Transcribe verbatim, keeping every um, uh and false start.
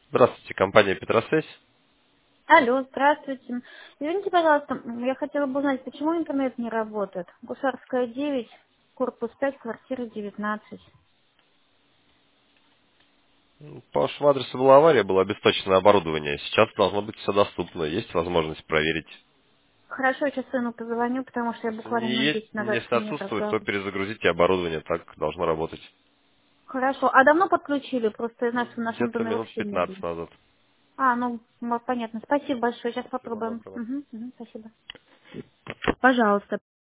Здравствуйте, компания Петросвязь. Алло, здравствуйте. Извините, пожалуйста, м, я хотела бы узнать, почему интернет не работает. Гусарская девять, корпус пять, квартира девятнадцать. М, По вашему адресу была авария, было обесточено оборудование. Сейчас должно быть все доступно, есть возможность проверить. Хорошо, я сейчас сыну позвоню, потому что я Если, буквально не минут есть, десять назад если с ним не отсутствует, то разговаривала. перезагрузите оборудование, так должно работать. Хорошо, а давно подключили? Просто я знаю, что в нашем Где-то доме минут вообще не пятнадцать было. назад. А, ну, м, понятно. Спасибо большое, сейчас Всего попробуем. доброго. Мгм, мгм, спасибо. Пожалуйста.